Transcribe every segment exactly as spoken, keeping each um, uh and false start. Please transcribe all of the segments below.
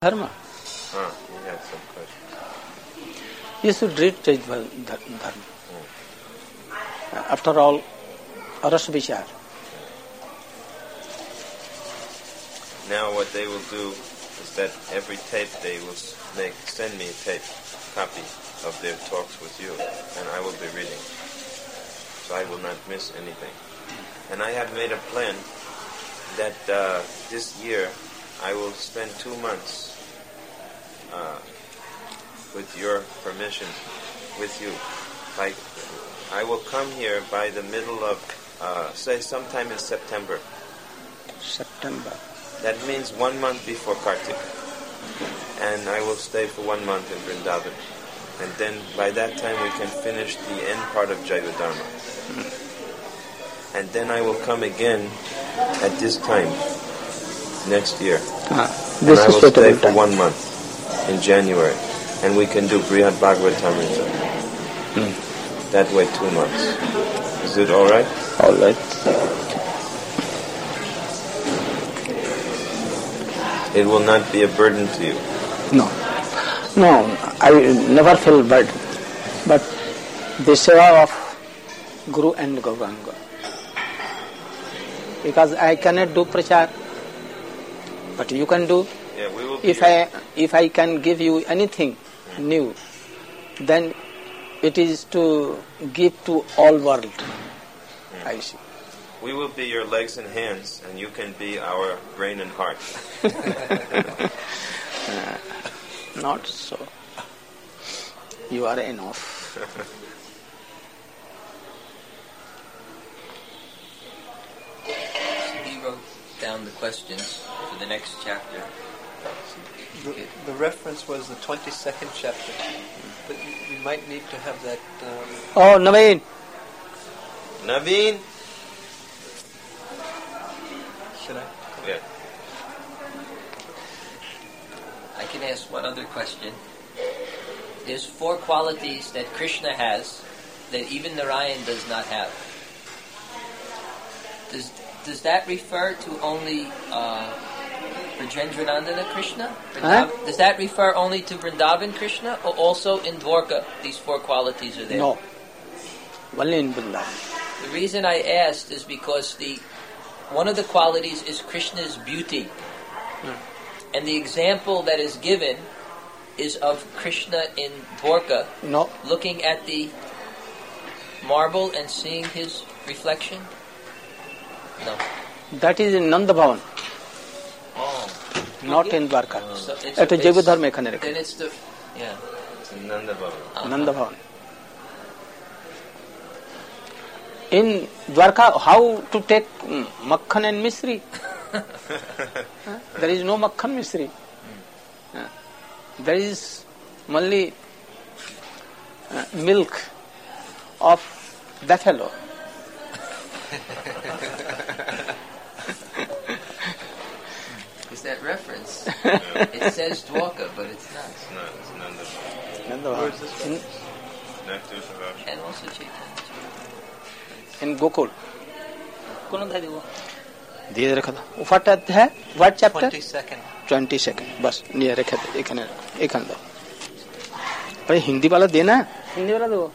Dharma. Ah, he had some question. You should read Dharma. Hmm. After all, Ras Vichar. Now what they will do is that every tape they will make send me a tape copy of their talks with you, and I will be reading. So I will not miss anything. And I have made a plan that uh, this year I will spend two months uh, with your permission, with you. Like, I will come here by the middle of, uh, say, sometime in September. September. That means one month before Kartik. And I will stay for one month in Vrindavan. And then by that time we can finish the end part of Jaiva Dharma. Mm. And then I will come again at this time, next year. Ah, and I will stay for time. one month in January. And we can do Brihad Bhagavatamrita. Mm. That way two months. Is it all right? All right. It will not be a burden to you. No. No, I never feel burden. But the seva of Guru and Gauranga. Because I cannot do prachar. But you can do. Yeah, we will if I if I can give you anything mm. new, then it is to give to all world. Mm. I see. We will be your legs and hands, and you can be our brain and heart. uh, not so. You are enough. He wrote down the questions for the next chapter. The, the reference was the twenty-second chapter, but you, you might need to have that... Um, oh, Naveen! Naveen! Should I? Yeah. I can ask one other question. There's four qualities that Krishna has that even Narayan does not have. Does does that refer to only uh, Brajendranandana Krishna? Huh? Does that refer only to Vrindavan Krishna, or also in Dwarka these four qualities are there? No. Only in Vrindavan. The reason I asked is because the one of the qualities is Krishna's beauty. Hmm. And the example that is given is of Krishna in Dwarka, no. looking at the marble and seeing his reflection. No. That is in Nanda Bhavan. Oh. Not yeah. in Dwarka. Oh. So it's At a Jaiva Dharma ekhane rekha. Then it's the, yeah. It's in Nanda Bhavan. Uh-huh. Nanda Bhavan. In Dwarka, how to take um, Makhan and Misri? huh? There is no Makhan Misri. Hmm. Uh, there is only uh, milk of buffalo. Is that reference? It says Dwarka, but it's not. It's not. It's Nanda Bhavan. Nanda Where is Bhavan. this In, Nectar Savasha. And also Chaitanya. in Gokul. कौन था वो? दिए रखा था. What है? What chapter? twenty-second. twenty-second. बस नहीं रखे थे. एक ने एक अंदर. पर हिंदी वाला देना है. हिंदी वाला दो.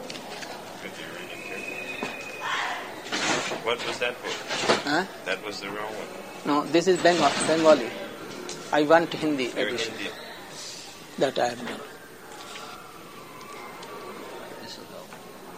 What was that for? Huh? That was the wrong one. No, this is Bengal, Bengali. I want Hindi Very edition. Hindi. That I have done. This will go.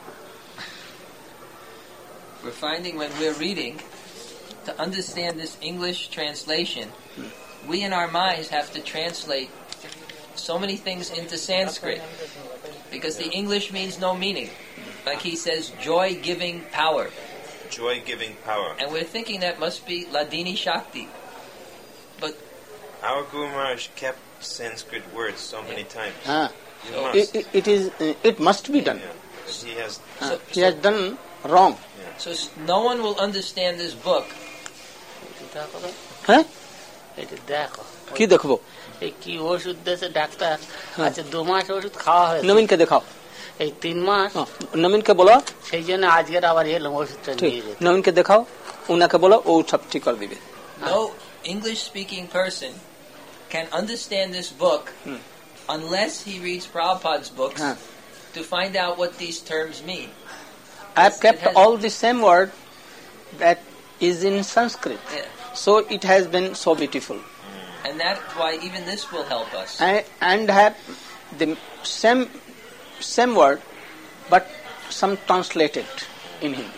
We're finding when we're reading, to understand this English translation, we in our minds have to translate so many things into Sanskrit, because the English means no meaning. Like he says, joy-giving power. Joy-giving power. And we're thinking that must be Ladini Shakti. But our Guru Maharaj kept Sanskrit words so many yeah. times. Ah. You must. It, it, it is. Uh, it must be done. Yeah. He has. Ah. So- he so- has done wrong. Yeah. so s- no one will understand this book. হ্যাঁ এটা দেখো কি দেখবো? এই কি ওষুধ দিয়েছে doctor? আচ্ছা দু মাস ওষুধ খাওয়া হয়েছে। নবীনকে দেখাও। এই তিন মাস। নবীনকে বলো। সেই জন্য আজকের আবার এলাম ওষুধটা নিয়ে যেতে। নবীনকে দেখাও, উনাকে বলো ও সব ঠিক করে দিবে। No English speaking person can understand this book Hmm. unless he reads Prabhupada's books Huh. to find out what these terms mean. I have It kept has- all the same word that is in Sanskrit. Yeah. So it has been so beautiful. And that's why even this will help us. I, and have the same same word, but some translated in Hindi.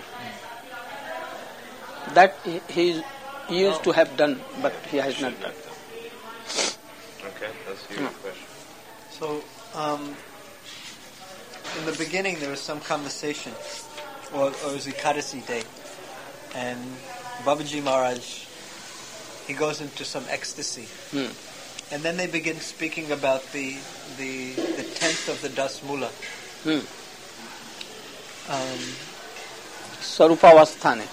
That he, he used to have done, but he has not Should done. not done. Okay, let's hear your question. So, um, in the beginning, there was some conversation, or, or it was Ekadasi day, and Babaji Maharaj, he goes into some ecstasy, Hmm. and then they begin speaking about the the the tenth of the Das Mula. Hmm. Um, Sarupavasthane.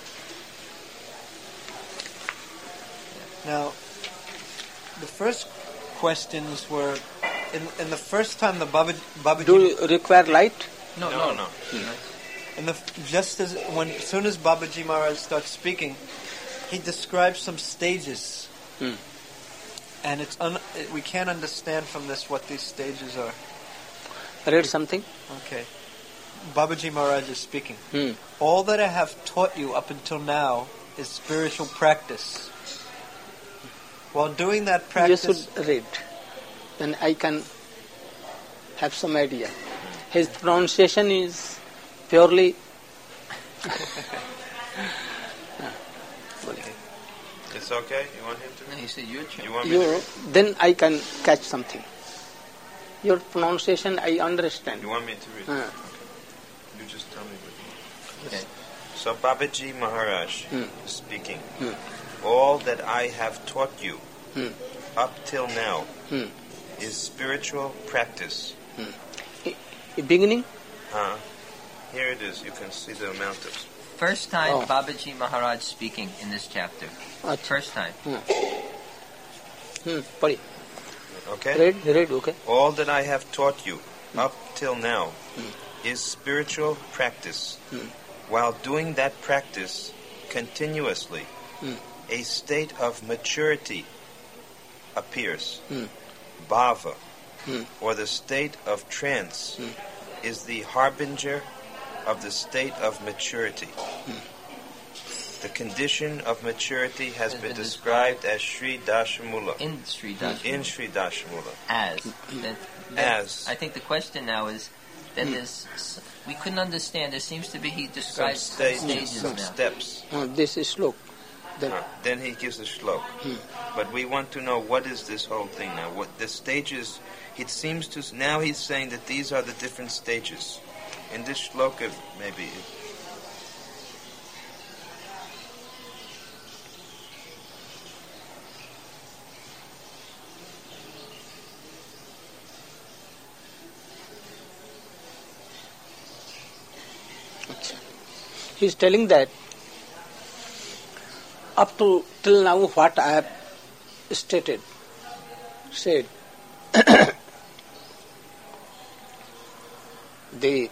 now, the first questions were in in the first time the Baba, Babaji. Do you require light? No, No, no, no. And the, just as when, as soon as Babaji Maharaj starts speaking, he describes some stages, Hmm. and it's un, we can't understand from this what these stages are. Read something. Okay, Babaji Maharaj is speaking. Hmm. All that I have taught you up until now is spiritual practice. While doing that You practice, should read. Then I can have some idea. His pronunciation is purely. It's okay? You want him No, to? he said your turn. You want me to You, read? then I can catch something. Your pronunciation I understand. You want me to read? Uh, You just tell me what you want. Okay. So Babaji Maharaj Hmm. is speaking. Hmm. All that I have taught you Hmm. up till now Hmm. is spiritual practice. I- I beginning? Uh, here it is. You can see the amount of... First time Oh. Babaji Maharaj speaking in this chapter. Acha. First time. Hmm. Padi. Okay? Read, read, okay. All that I have taught you up till now is spiritual practice. Hmm. While doing that practice continuously, Hmm. a state of maturity appears. Hmm. Bhava, Hmm. or the state of trance, Hmm. is the harbinger of the state of maturity. Hmm. The condition of maturity has Has been been described as Sri Dashamula. In Sri Dasha. In Sri Dashamula. As. Then, then As. I think the question now is, then there's, s- we couldn't understand. There seems to be, he Some describes some stages, stages some now. steps. Uh, this is slow. Then Uh, then he gives a shlok. But we want to know what is this whole thing now. What the stages? It seems to now he's saying that these are the different stages. In this shloka, maybe. he is telling that up to till now what I have stated, said, the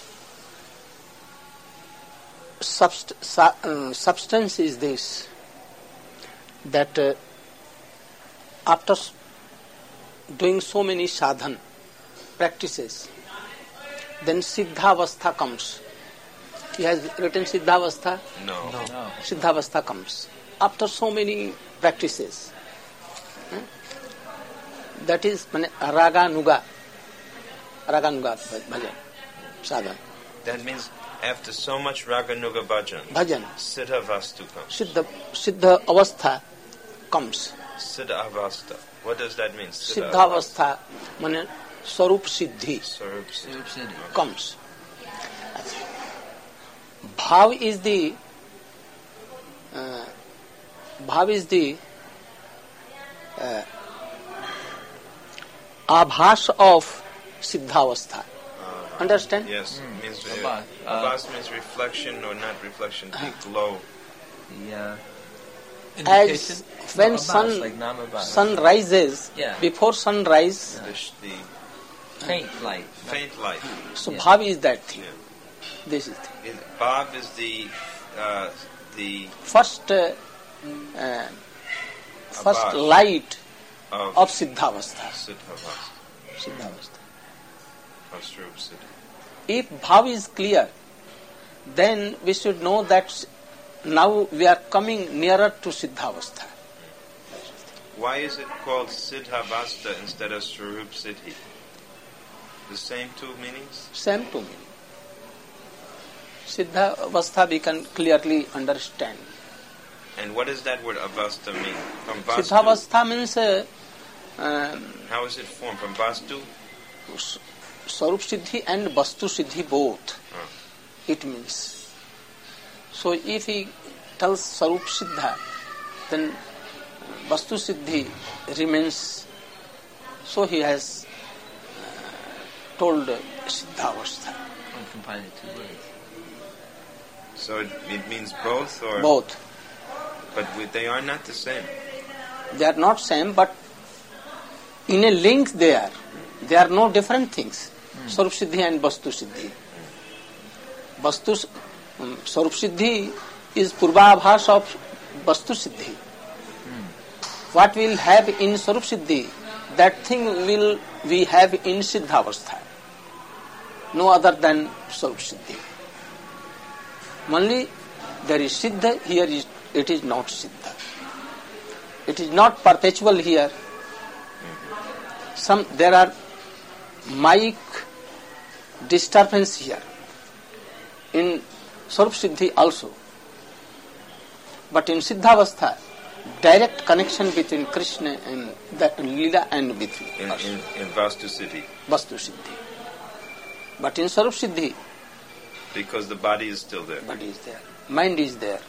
subst- su- uh, substance is this, that uh, after s- doing so many sadhan practices, then Siddhavastha comes. He has written Siddhavastha. No. no. No. Siddhavastha comes after so many practices. Hmm? That is mane, raga nuga, raga nuga bhajan, sadhan, That means after so much raganuga bhajan, bhajan. siddhavastu comes. Siddha, siddha avastha comes. Siddhavasta. What does that mean? Siddhavastha mane swarup siddhi Sarup Sarup Siddhi. comes. Bhav is the uh, bhav is the uh, abhas of siddhavastha. Understand? Yes. Means uh, Abhas. Uh, abhas means reflection or not reflection. The glow. The, uh, As when No, sun Abbas, like Namabas. sun rises, Yeah. before sunrise, The, sh- the faint light. faint light. so Yeah. bhav is that thing. Yeah. This is the Is, Bhav is the uh, the first uh, uh, first Abbas. light of, of Siddhavastha. Siddhavastha, Siddhavastha. of Swarup Siddhi. If bhav is clear, then we should know that now we are coming nearer to Siddhavastha. Why is it called Siddhavastha instead of Swarup Siddhi? The same two meanings? Same to me. Siddhavastha we can clearly understand. And what does that word avastha mean? From vastu? Siddhavastha means uh, um, How is it formed? From vastu? Swarup Siddhi and Vastu Siddhi both. Oh. It means. So if he tells Swarup Siddha, then Vastu Siddhi remains. So he has uh, told Siddhavastha. I'm combining two words. So it, it means both, or Both. But we, they are not the same. They are not same, but in a link they are. They are no different things. Mm. Swarup Siddhi and Vastu Siddhi. Vastu um, Swarup Siddhi is Purvabhas of Vastu Siddhi. Mm. What we will have in Swarup Siddhi, that thing will we have in Siddhavastha. No other than Swarup Siddhi. Only there is Siddha, here is, it is not Siddha. It is not perpetual here. Some there are mic disturbance here. In Swarup Siddhi also. But in Siddhavastha, direct connection between Krishna and that Leela and with In, us. in, in Vastu Siddhi. Vastu Siddhi. But in Swarup Siddhi, Because the body is still there. body is there. Mind is there.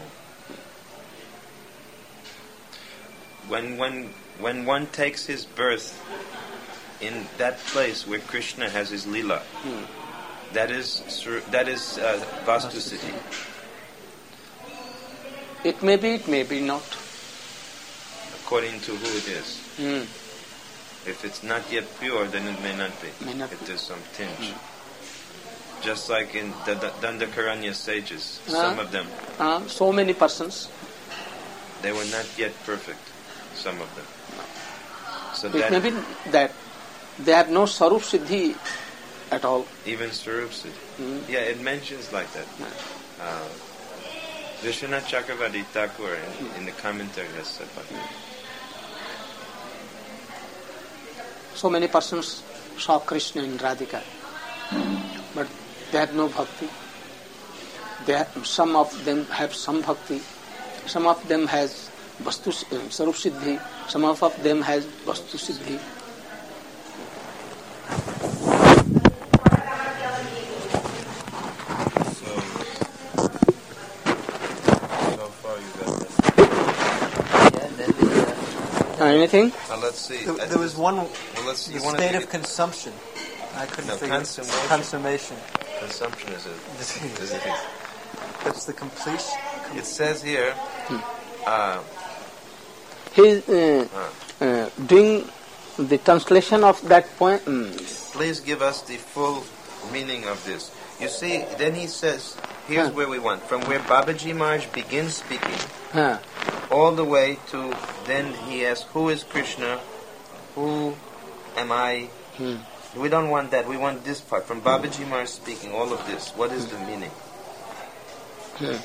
When when when one takes his birth in that place where Krishna has his lila, Hmm. that is Swaru- that is uh, Vastu Siddhi. It may be, it may be not. According to who it is. Hmm. If it's not yet pure, then it may not be. May not if be. there's some tinge. Just like in the, the Dandakaranya sages, Huh? some of them, Uh, so many persons. they were not yet perfect. Some of them. So It that may be that they have no Swarup Siddhi at all. even Swarup Siddhi. Hmm. Yeah, it mentions like that. Uh, Vishwanath Chakravarti Thakur in, in the commentary has said like that. So many persons saw Krishna in Radhika, but they have no bhakti. They have, some of them have some bhakti, some of them has Vastu uh, Swarup Siddhi, some of them has Vastu Siddhi. So, so far you got that. Yeah, and then the, uh, Uh, anything? Now let's see. There, I- there was one well, let's see. the You wanna state take of it? consumption. I couldn't No, figure consummation. consummation. Consumption is a Disease. is a That's the completion. It says here, uh, He is uh, uh, doing the translation of that point. Mm, please give us the full meaning of this. You see, then he says, here's Huh. where we went. From where Babaji Maharaj begins speaking, uh, all the way to, then he asks, who is Krishna? Who am I? hmm. We don't want that. We want this part. From Babaji Maharaj speaking, all of this. What is the meaning? Hmm.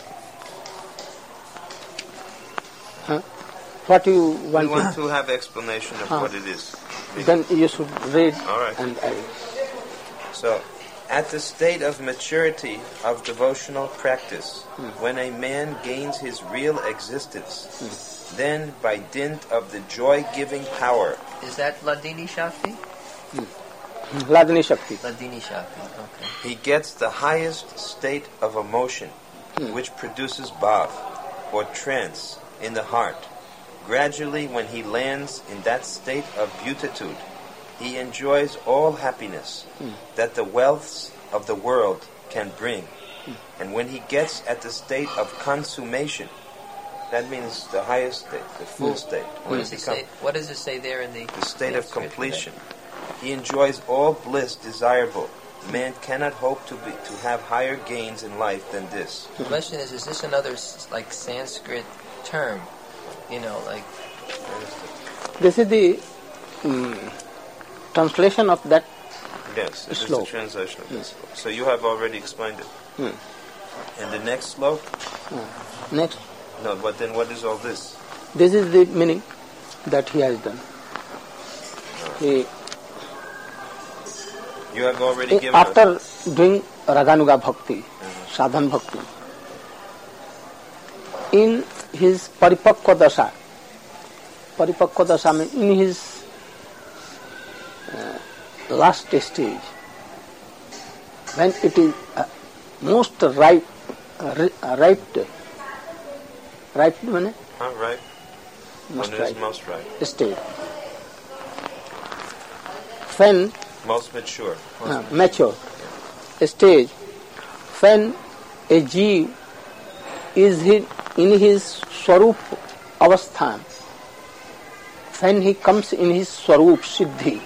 Huh? What you We want? want to have explanation of Huh. what it is. Then you should read. All right. And I. So, at the state of maturity of devotional practice, when a man gains his real existence, then by dint of the joy-giving power, is that Ladini Shakti? Ladini Shakti. Ladini Shakti, okay. he gets the highest state of emotion, which produces bhav, or trance, in the heart. Gradually, when he lands in that state of beatitude, he enjoys all happiness that the wealths of the world can bring. And when he gets at the state of consummation, that means the highest state, the full state. What When does he it come- say? What does it say there in the the state of Sanskrit? completion. He enjoys all bliss desirable. Man cannot hope to be to have higher gains in life than this. The question is: is this another s- like Sanskrit term? You know, like This is the um, translation of that. Yes, this Slok. is the translation of this slok. So you have already explained it. Hmm. And the next slok? Next, No, but then what is all this? this is the meaning that he has done. He, You have already given us. after doing Raganuga Bhakti, Sadhan Bhakti, in his Paripakva Dasha, Paripakva Dasha means in his uh, last stage, when it is uh, most right, uh, ri- uh, right, right means Huh, right? most When it is right most right. stage. When Most mature. Most uh, mature stage, when a jeev is he- in his swarup avasthan, when he comes in his swarup siddhi,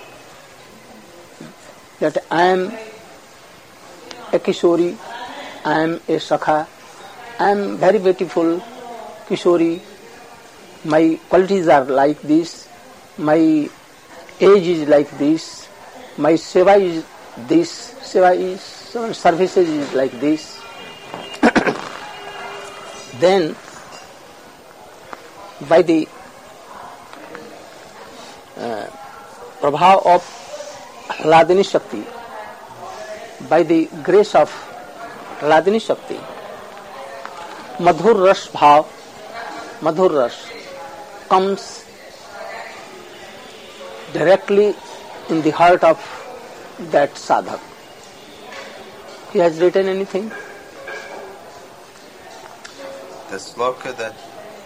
that I am a Kishori, I am a Sakha, I am very beautiful Kishori, my qualities are like this, my age is like this, my seva is this, seva is, services is like this. Then, by the uh, prabhav of Hladini Shakti, by the grace of Hladini Shakti, Madhur Ras Bhav, Madhur Ras comes directly in the heart of that sadhak. He has written anything? The sloka that...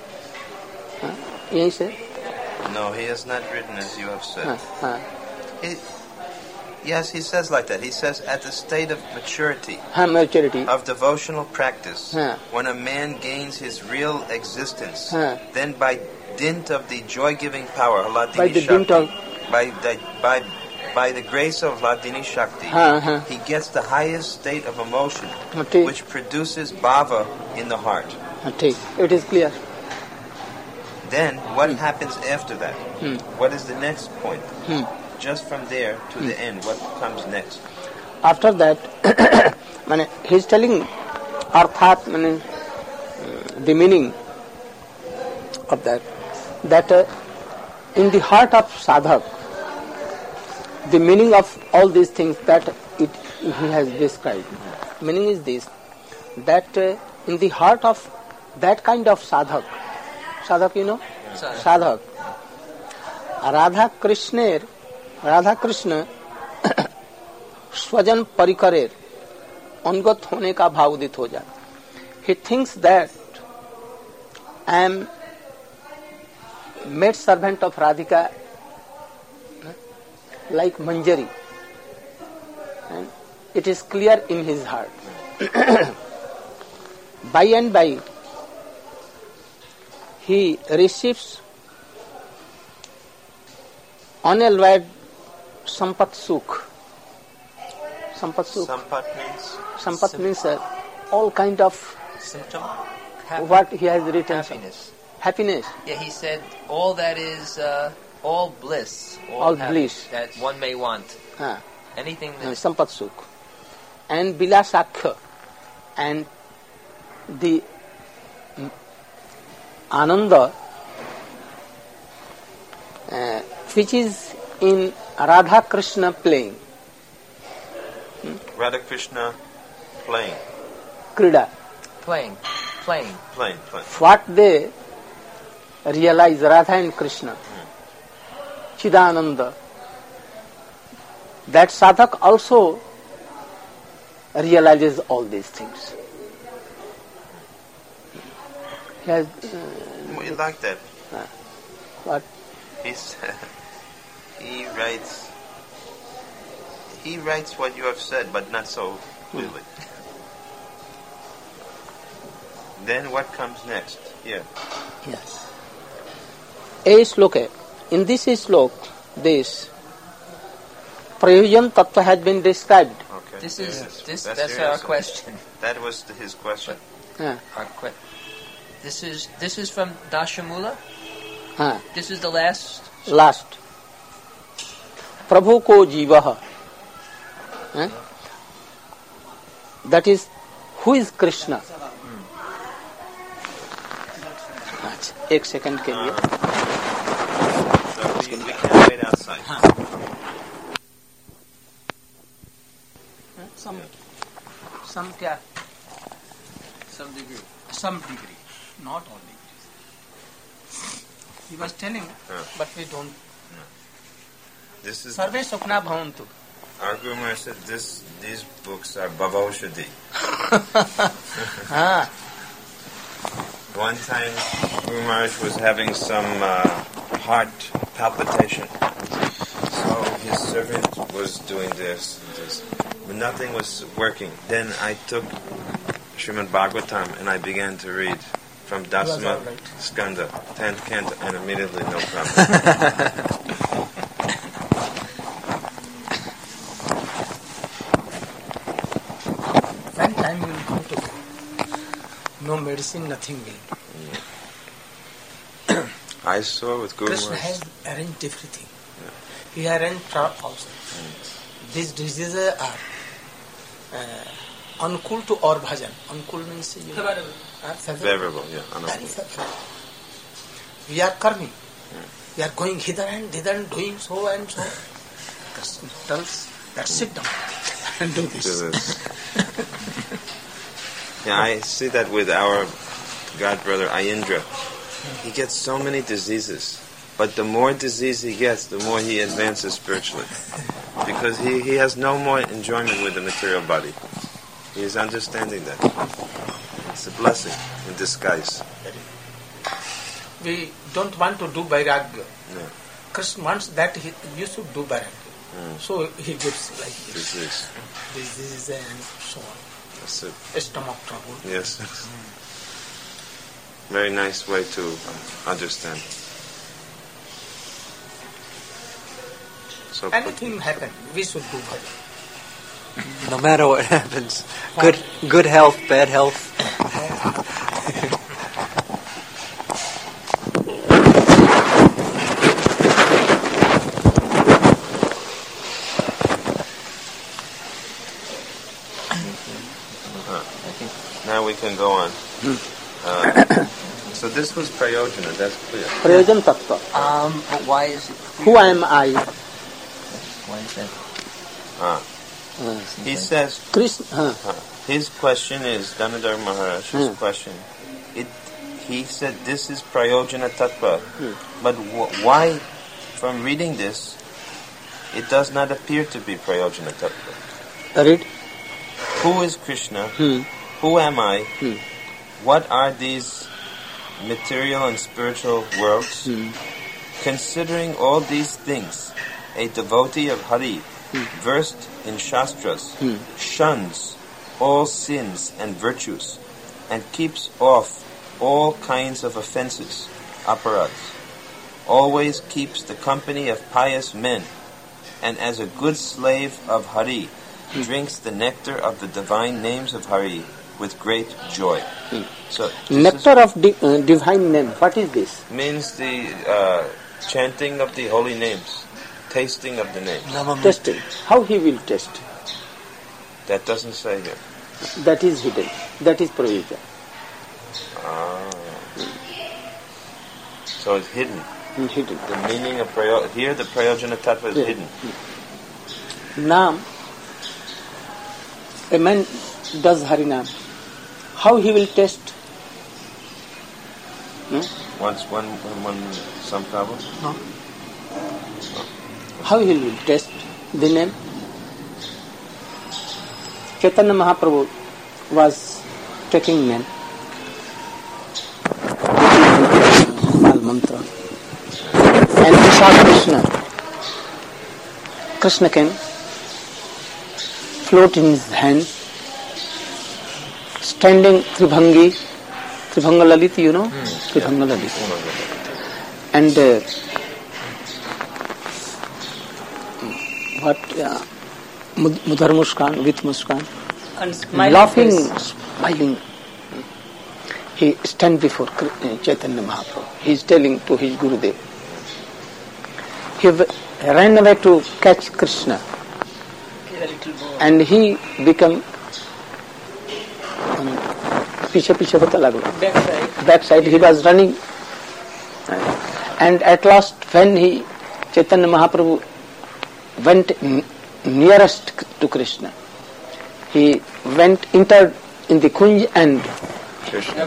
यही से No, he has not written as you have said. हाँ, हाँ, He, yes, he says like that. He says at the state of maturity हाँ, maturity. of devotional practice, Huh. when a man gains his real existence, Huh. then by dint of the joy-giving power, Hladini By the Shakti, dint of- by the by by the grace of Hladini Shakti, हाँ, हाँ, he gets the highest state of emotion, हाँ, ठीक, which produces bhava in the heart. हाँ, ठीक. It is clear. Then, what happens after that? Hmm. What is the next point? Hmm. Just from there to the end, what comes next? After that, माने he is telling अर्थात माने uh, the meaning of that, that uh, in the heart of sadhak, the meaning of all these things that it he has described. Meaning is this, that uh, in the heart of that kind of sadhak, sadhak you know, Sadhak. sadhak, Radha Krishner, Radha Krishna स्वजन परिकरेर अनुगत होने का भाव उदित हो जाता. He thinks that I am maid servant of Radhika, like Manjari, and it is clear in his heart. By and by, he receives unalloyed sampat sukh. Sampat sukh. Sampat means Sampat means uh, all kind of Symptom? what he has written. Happiness. Happiness. Yeah, he said all that is uh, all bliss. All hap- bliss. that one may want. Uh, Anything uh, that Sampat sukh. And Bilasakha. And the mm, Ananda, uh, which is in Radha Krishna playing, Radha Krishna playing, Krida. playing, playing. playing, playing. What they realize, Radha and Krishna, Chidananda, that sadhak also realizes all these things. He has, uh, We like that. what? He's, he writes. He writes what you have said, but not so clearly. Then what comes next? Here. Yes. A slok hai. In this slok, this Prayojan Tattva has been described. Okay. This is Yes. this. That's That's, your our answer. question. That was the, his question. Uh, Our que- This is this is from Dashamula. uh, This is the last Last. Prabhu ko jivaha. Eh? That is, who is Krishna? अच्छा, एक second के लिए. So we, we can wait outside. Some, some क्या? Some degree. Some degree, not all degree. He was telling, Yeah. but we don't. This is Sarve Sukna Bhavantu. our Guru Maharaj said. This these books are Bhavaushadhi. Ah, One time, Guru Maharaj was having some uh, heart palpitation. So his servant was doing this and this, but nothing was working. Then I took Srimad Bhagavatam and I began to read from Dasma all right. Skanda, tenth canto, and immediately no problem. when time will come to go, no medicine, nothing will. I saw with Guru Krishna Maharaj. has arranged everything. He arranged crop also. These diseases are uh, unkul to our bhajan. Unkul means you know, are Favorable, yeah. I know. Very favorable. We are karmi. We are going hither and thither and doing so and so. Krishna tells that sit down and do this. Do this. Yeah, I see that with our god brother Ayindra. He gets so many diseases, but the more disease he gets, the more he advances spiritually. Because he, he has no more enjoyment with the material body. He is understanding that. It's a blessing in disguise. We don't want to do vairagya. No. Krishna wants that he, you should do vairagya. Mm. So he gives like this. Disease. Disease and so on. That's it. Stomach trouble. Yes. Very nice way to understand. So Anything happen, we should do bhajan. No matter what happens, good good health, bad health. now we can go on. Uh, so this was Prayojana, that's clear. Prayojan tattva. Um, but why is it? Who am I? Why is that? Ah. He says, Krishna. Uh, uh, his question is, Damodar Maharaj, his Hmm. question, it, he said this is Prayojana Tattva, Hmm. but wh- why, from reading this, it does not appear to be Prayojana Tattva. read. Who is Krishna? Hmm. Who am I? Hmm. What are these material and spiritual worlds? Hmm. Considering all these things, a devotee of Hari, versed in Shastras, Hmm. shuns all sins and virtues, and keeps off all kinds of offenses, aparadhs. Always keeps the company of pious men, and as a good slave of Hari, drinks the nectar of the divine names of Hari with great joy. So this Nectar of di- uh, divine name. What is this? is, means the uh, chanting of the holy names, tasting of the names. Testing. How he will test? That doesn't say here. That is hidden. That is prayojan. Ah. So it's hidden. Hidden. The meaning of prayo here, the Prayojana Tattva is Yeah. hidden. Naam. A man does Harinam. How he will test? Hmm? Once, one, one, one, some problem. No. How he will test the name? Chaitanya Mahaprabhu was taking name. Mal mantra. And he saw Krishna. Krishna can float in his hand, standing Tribhangi, Tribhanga Lalit, you know? Tribhanga Lalit. And uh, what? Uh, Mud- Mudhar Muskan, with Muskan. And smiling Laughing, face. smiling. He stands before Kri- uh, Chaitanya Mahaprabhu. He is telling to his Gurudev, ran away to catch Krishna. And he became पीछे पीछे होता लगला back side he was running, and at last when he Chaitanya Mahaprabhu went nearest to Krishna, he went entered in the Kunj and Krishna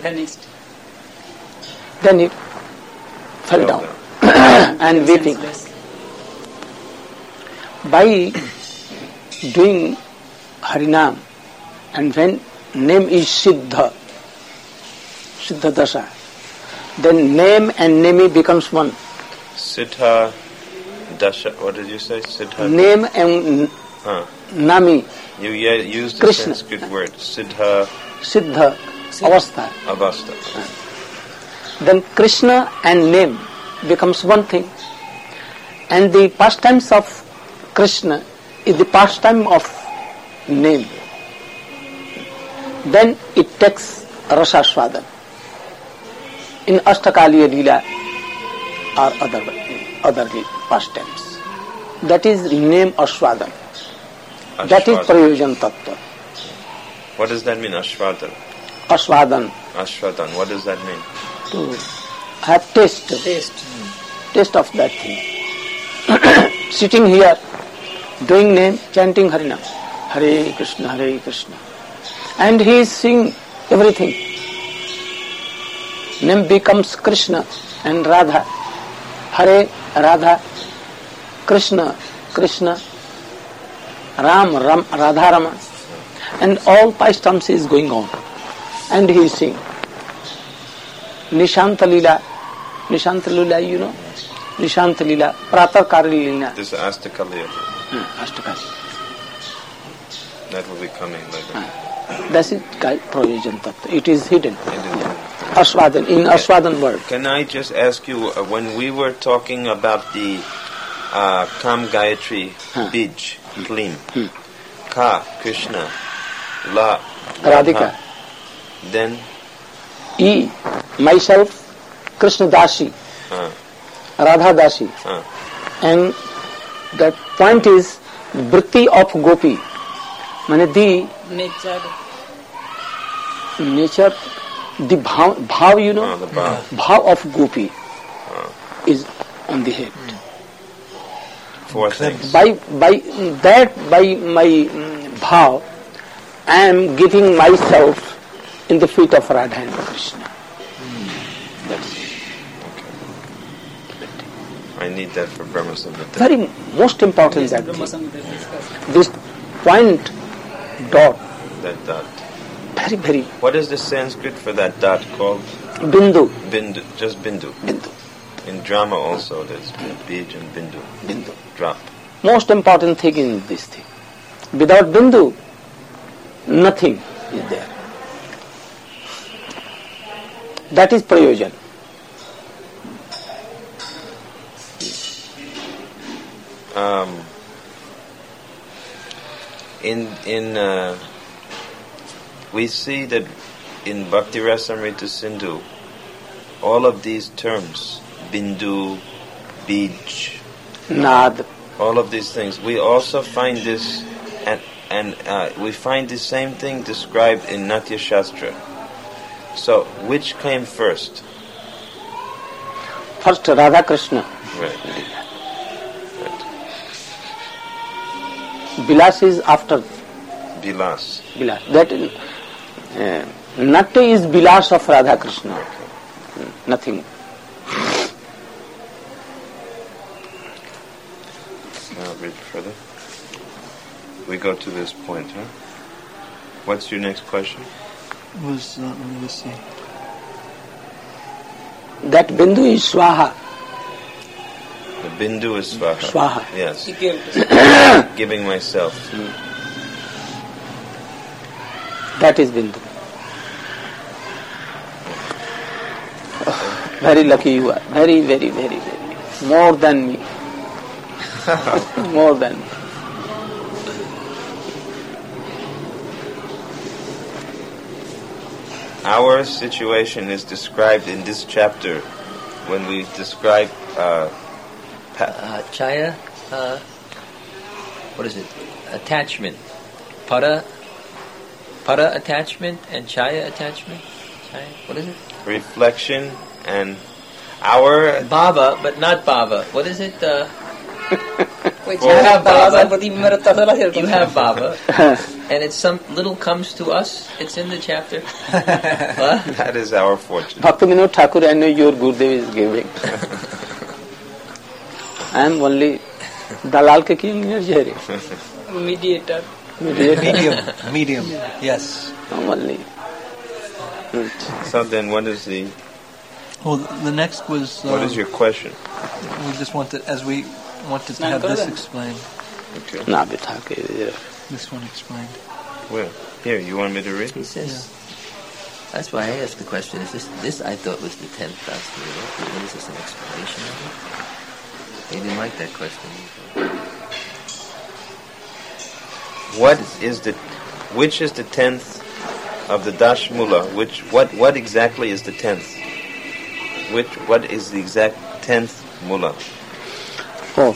then he fell down and weeping. By doing Harinam, and when name is Siddha, Siddha Dasha, then name and Nemi becomes one. Siddha Dasha, what did you say? Siddha? Name and Huh. Nami, You yeah, used the Krishna. Sanskrit word, Siddha Siddha, Avastha. Avastha. Then Krishna and name becomes one thing. And the pastimes of Krishna is the pastime of name. Then it takes Rasa Swadan in Ashtakaliya Leela or other, other pastimes. That is name Ashwadan. That is Prayojan Tattva. What does that mean, Ashwadan? Ashwadan, Ashwadan, what does that mean? to have taste, Taste. taste of that thing. Sitting here, doing name, chanting Harinam, Hare Krishna, Hare Krishna, and he is seeing everything. Name becomes Krishna and Radha, Hare Radha, Krishna Krishna, Ram Ram Radha Rama, and all pastimes is going on, and he is seeing. Nishanta Leela, Nishanta Leela, you know, Nishanta Leela, Pratarkari Leela. This is Astakaliya. Hmm, Ashtakali. That will be coming later. That is Prayojan Tattva. It is hidden. It is- Ashwadan, in Ashwadan word. Can I just ask you, uh, when we were talking about the uh, Kam Gayatri Huh. Bij, Klim, Hmm. Ka, Krishna, La, Radhika. then E, myself, Krishna Dasi, uh, Radha Dasi. uh, And that point is Vritti of Gopi. Mane the nature. nature, the bhav, bhav you know, uh, the Bhav. bhav of Gopi is on the head. Four things. By by that, by my mm, bhav, I am giving myself in the feet of Radha and Krishna. That's it. I need that for Brahma Samhita. Very most important that thing. This point dot, That dot. very very What is the Sanskrit for that dot called? bindu, Bindu. Just Bindu. bindu, In drama also there's Bij and Bindu. bindu. Drop. Most important thing in this thing. Without bindu, nothing is there. That is prayojan. Um, in in uh, we see that in Bhakti Rasamrita Sindhu, all of these terms, Bindu, Bij, Nad. all of these things, we also find this, and and uh, we find the same thing described in Natya Shastra. So, which came first? First Radha Krishna. Right. Bilas is after Bilas. Bilas. That uh, Natya is Bilas of Radha Krishna. Nothing. Now read further. We go to this point, huh? What's your next question? Was uh, let me see. That bindu is Swaha. The Bindu is Swaha. Swaha. Yes. He gave Giving myself. That is bindu. Oh, very lucky you are. Very, very, very, very. More than me. More than me. Our situation is described in this chapter when we describe uh, path. Uh, chaya, uh, what is it? Attachment. Para, para attachment and chaya attachment. Chaya, what is it? Reflection and our Bhava, but not bhava. What is it? Uh, Wait, you have bhava. bhava. You have bhava, and it's some little comes to us. It's in the chapter. What? that is our fortune. Bhakti Vinod Thakur, I know your Gurudev is giving. I am only Dalal ke king Jere. Mediator. Medium. Medium. Yes. I'm only. So then, what is the Well, the next was. what um, is your question? We just wanted, as we wanted to have this explained. Okay. Na bitha ke. This one explained. Well, here you want me to read? He says. That's why I asked the question. Is this this I thought was the tenth Dasmula? What is this, an explanation of it? He didn't like that question. What is the, which is the tenth of the Dashmula? Which what what exactly is the tenth? Which what is the exact tenth mula? Oh.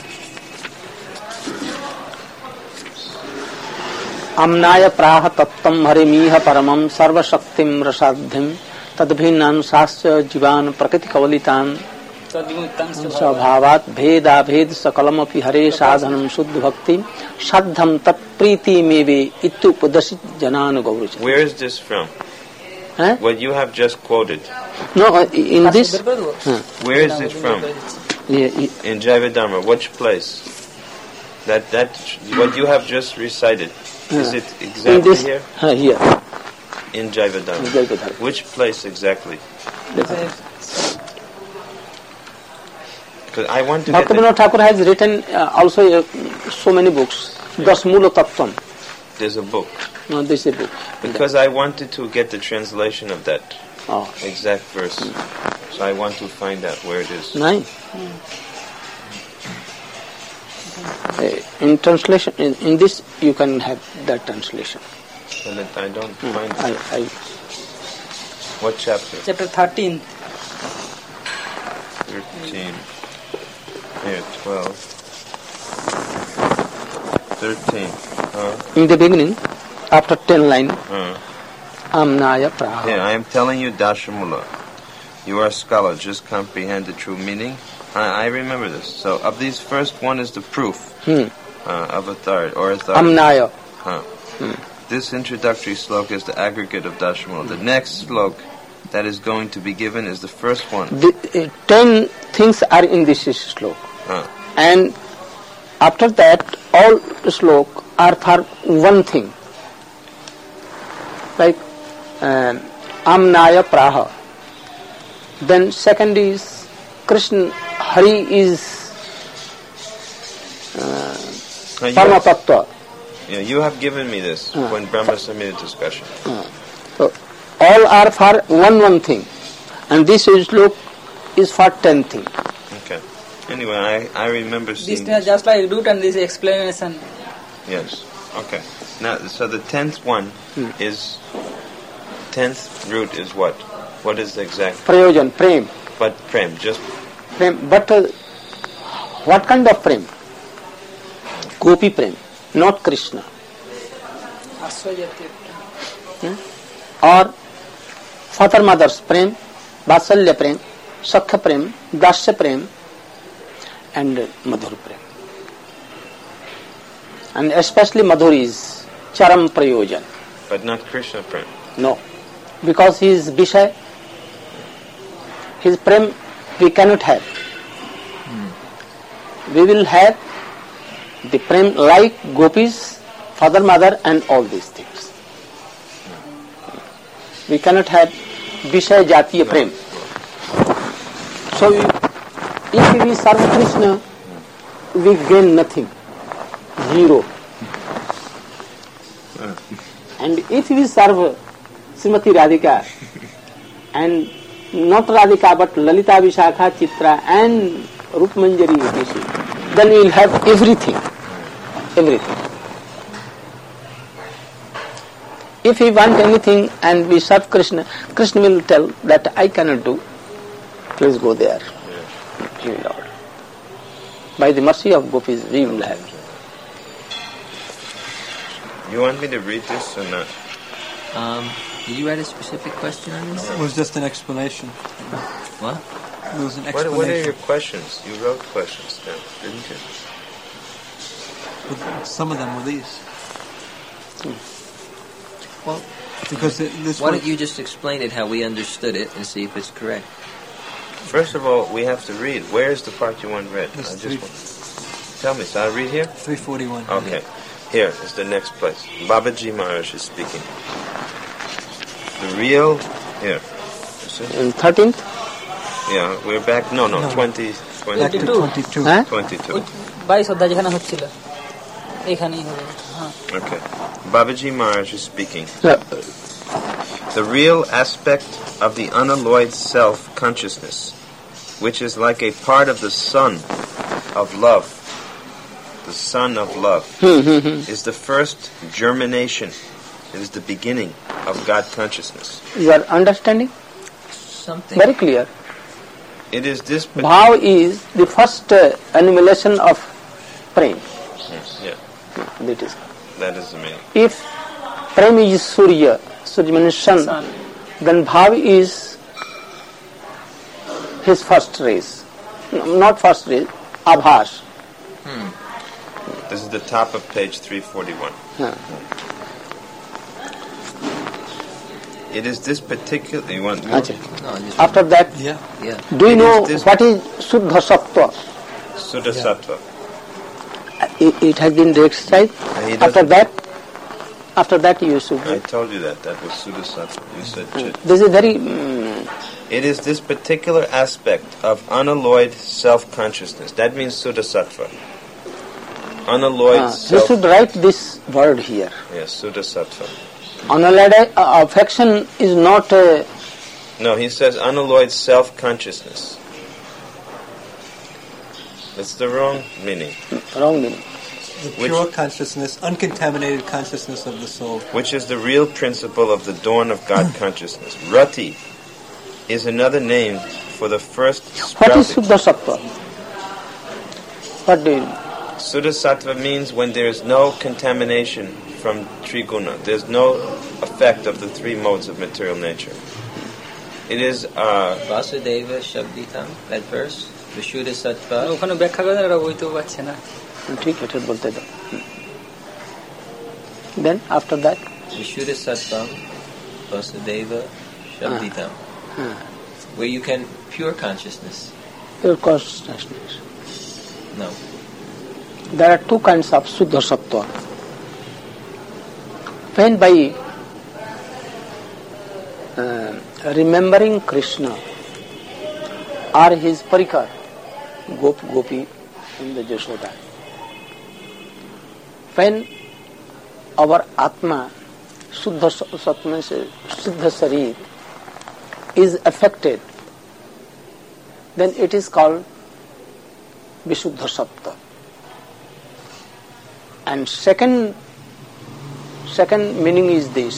Amnaya praha tattam harimih paramam sarva shaktim rasadhim tadbhinnan sasya jivan prakriti kavalitan स्वभावात भेद अभेद सकलम अपि हरे साधनम शुद्ध भक्ति साधम तत्प्रीति मेवे इत्युपदेशित जनान गौरच. Where is this from? Huh? What you have just quoted. No, in this. Huh. Where is it from? Yeah, in Jaiva-dharma. Which place? That that what you have just recited. Is it exactly in this, here? Uh, here. In Jaiva-dharma. Jaiva-dharma. Which place exactly? Because I want to Bhakti get Vinod Thakur has written uh, also uh, so many books. Das Mula Tattvam. There's a book. No, this is a book. Because I wanted to get the translation of that Oh. exact verse. So I want to find out where it is. Nice. Uh, in translation, in, in this you can have that translation. And it, I don't Hmm. find I, it. I, What chapter? Chapter thirteen. Thirteen. Here, twelve. Thirteen. Huh? in the beginning, after ten line, Huh. Amnaya Praha. Yeah, I am telling you, Dashamula. You are a scholar. Just comprehend the true meaning. I, I remember this. So, of these, first one is the proof Hmm. uh, of authority or authority. Amnaya. Huh. This introductory slok is the aggregate of Dashamula. The next slok that is going to be given is the first one. The, uh, ten things are in this slok. Huh. And after that, all slok are for one thing. Like um, Amnaya Praha. Then second is Krishna, Hari is Now, you, Parama have, Tattva. yeah, you have given me this Huh. when Brahma Samhita discussion. So all are for one one thing. And this slok is for ten things. Okay. Anyway, I, I remember This seeing is this. just like root and this explanation. Yes. Okay. Now, so the tenth one Hmm. is tenth root is what? What is the exact? Prayojan, Prem. But prem, just Prem. But uh, what kind of Prem? Gopi Prem, not Krishna. Or father mother's Prem, Vasalya Prem, Sakha Prem, Dasya Prem, and Madhur Prem. And especially Madhur is Charam Prayojan. but not Krishna prem. No, because he is Vishay. His Prem we cannot have. We will have the Prem like gopis, father, mother, and all these things. We cannot have Vishay Jatiya Prem. So, if we serve Krishna, we gain nothing, zero. And if we serve Srimati Radhika, and not Radhika but Lalita Vishakha, Chitra, and Rup Manjari, then we will have everything. Everything. If we want anything and we serve Krishna, Krishna will tell that I cannot do. Please go there. He will order. By the mercy of gopis, we will have. You want me to read this or not? Um, did you write a specific question on this? It was just an explanation. What? It was an What, explanation. what are your questions? You wrote questions down, didn't you? But some of them were these. Well, Because it, this why one, don't you just explain it how we understood it and see if it's correct? First of all, we have to read. Where's the part you want read? This I three- want, tell me, so I read here? three forty-one. Okay. Here is the next place. Babaji Maharaj is speaking. The real... Here. You see? In thirteenth? Yeah, we're back... No, no, No. twenty... Back to twenty-two. twenty-two. Huh? twenty-two. বাইশ অধ্যায় যেখানে হচ্ছিল এখানেই হবে হ্যাঁ Okay. Babaji Maharaj is speaking. Yeah. The real aspect of the unalloyed self-consciousness, which is like a part of the sun of love, the sun of love, is the first germination. It is the beginning of God consciousness. You are understanding? Something. Very clear. It is this... Bhav is the first uh, annihilation of prem. Yeah, That is. that is the meaning. If prem is Surya, Surya means sun, Sun. then Bhav is his first rays. No, not first rays, Abhas. This is the top of page three forty-one. Yeah. It is this particular... You want more? Acha. No, just, After that, Yeah. yeah. do you It know is this- what is Suddha Sattva? Suddha Sattva. It, it has been exercised. he After doesn't- that, after that you should. I told you that. That was Suddha Sattva. You said chit. This is very. Mm, It is this particular aspect of unalloyed self-consciousness. That means Suddha Sattva. Unalloyed uh, you self... should write this word here. Yes, Suddha Sattva. Unalloyed uh, affection is not a. No, he says unalloyed self-consciousness. That's the wrong meaning. Wrong meaning. The Which- pure consciousness, uncontaminated consciousness of the soul. Which is the real principle of the dawn of God consciousness. Rati is another name for the first What is sprouting. Suddha Sattva? What do you? Suddha Sattva means when there is no contamination from Triguna. There's no effect of the three modes of material nature. It is uh, Vasudeva Shabditam, that verse. Vishuddha Sattva. ওখানে ব্যাখ্যা করে ওরা বইতেও পাচ্ছে না ঠিক এটা বলতে দাও Then after that, Vishuddha Sattvam, Vasudeva Shabditam. Where you can pure consciousness. your consciousness. No. There are two kinds of Suddha Sattva. When by uh, remembering Krishna or his parikar, Gop Gopi in the Jashoda, when our Atma, Suddha Sattva means Siddha Sarir, is affected, then it is called Vishuddha Sattva. And second, second meaning is this: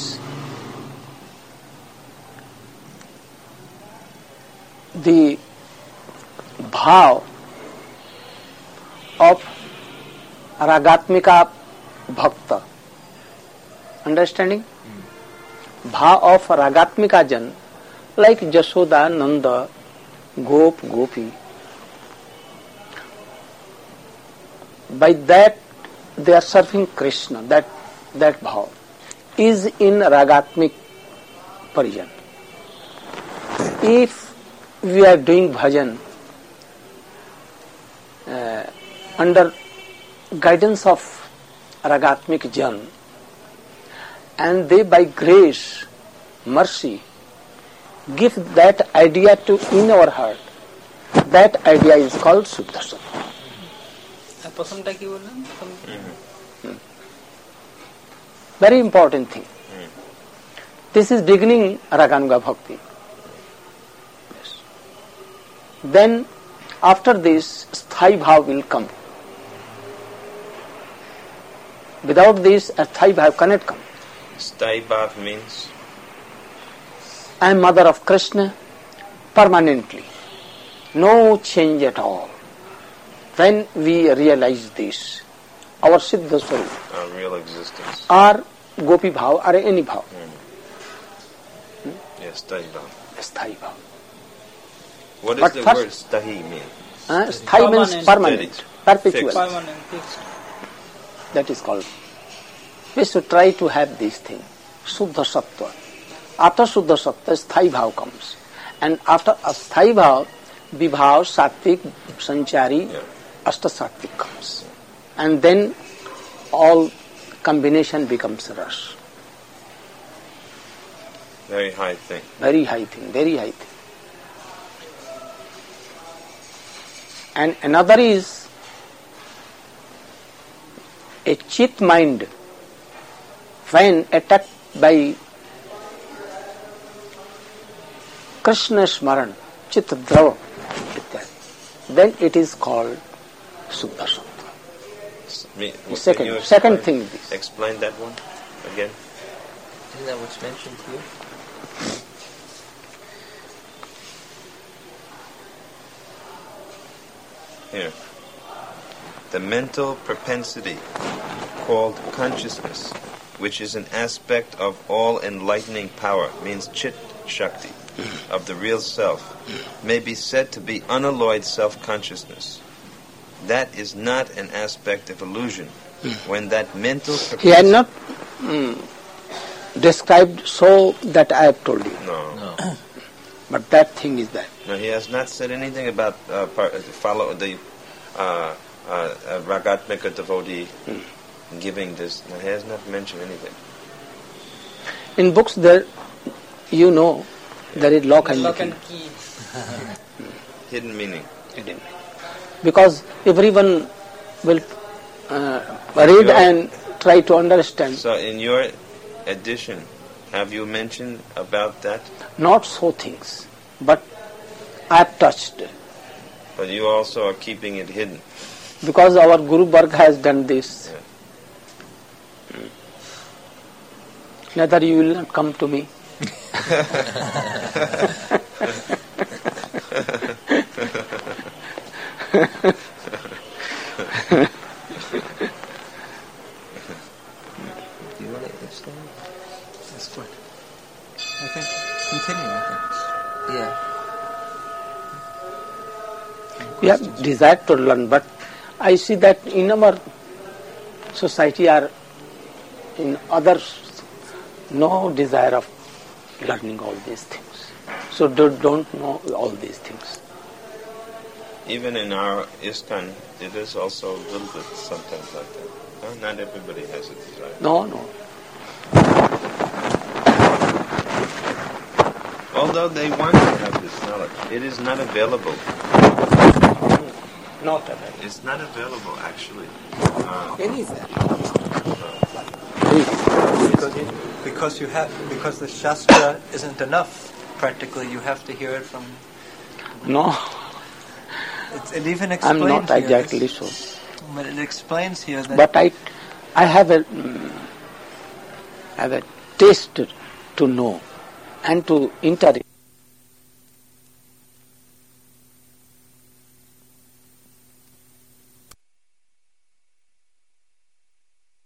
the bhav of ragatmika bhakta. Understanding? Bhav of ragatmika jan, like Jashoda, Nanda, Gop, Gopi. By that they are serving Krishna. That that bhav is in ragatmik parijan. If we are doing bhajan uh, under guidance of ragatmik jan, and they by grace, mercy, give that idea to in our heart, that idea is called Suddha Sattva. আর প্রথমটা কি বললেন Very important thing. This is beginning Raganuga Bhakti. Yes. Then after this Sthai Bhav will come. Without this a Sthai Bhav cannot come. Sthai Bhav means I am mother of Krishna permanently. No change at all. when we realize this, our Siddha Swarup, Our real existence. or Gopi Bhav, or any Bhav, Mm. Yes, Sthayi Bhav. Sthayi Bhav. What But does the first- word Sthayi mean? Uh, Sthayi means Permanent. permanent, Steady. perpetual. Fixed. Permanent, fixed. That is called. We should try to have this thing, Suddha Sattva. After Suddha Sattva, Sthayi Bhav comes. And after a Sthayi Bhav, Vibhav, Sattvic, Sanchari, Yeah. Ashta Sattvic comes. And then all combination becomes Ras. Very high thing. Very high thing, very high thing. And another is a chit mind when attacked by Krishna Smaran, Chit Drava, then it is called Suddha Sattva. S- me- The can second, you second explain- thing is, Explain that one again. Isn't that what's mentioned here? Here. The mental propensity called consciousness, which is an aspect of all enlightening power, means Chit Shakti, of the real self, may be said to be unalloyed self-consciousness. That is not an aspect of illusion. When that mental he had propensity... not mm, described so that I have told you, No. No. but that thing is there. No, he has not said anything about uh, par- uh, follow the uh, uh, uh, Ragatmika devotee giving this. No, he has not mentioned anything. In books there, you know, there is lock and Lock key. and key. Hidden meaning. Because everyone will uh, read Yeah. and try to understand. So in your edition, have you mentioned about that? Not so things, but I have touched. But you also are keeping it hidden. Because our Guru Varga has done this. Neither you will not come to me. Do you want to explain? That's good. I think continue. I think. Yeah. We have desire to learn, but I see that in our society or in others, no desire of learning all these things. So do, don't know all these things. Even in our ISKCON, it is also a little bit sometimes like that. No, not everybody has a desire. No, no. Although they want to have this knowledge, it is not available. Not available. It's not available, actually. Uh, Because, you, because you have because the Shastra isn't enough. Practically, you have to hear it from. No, It, it even I'm explains not here, exactly this- so. But it explains here that But I, I have a, mm, have a taste to know and to enter it.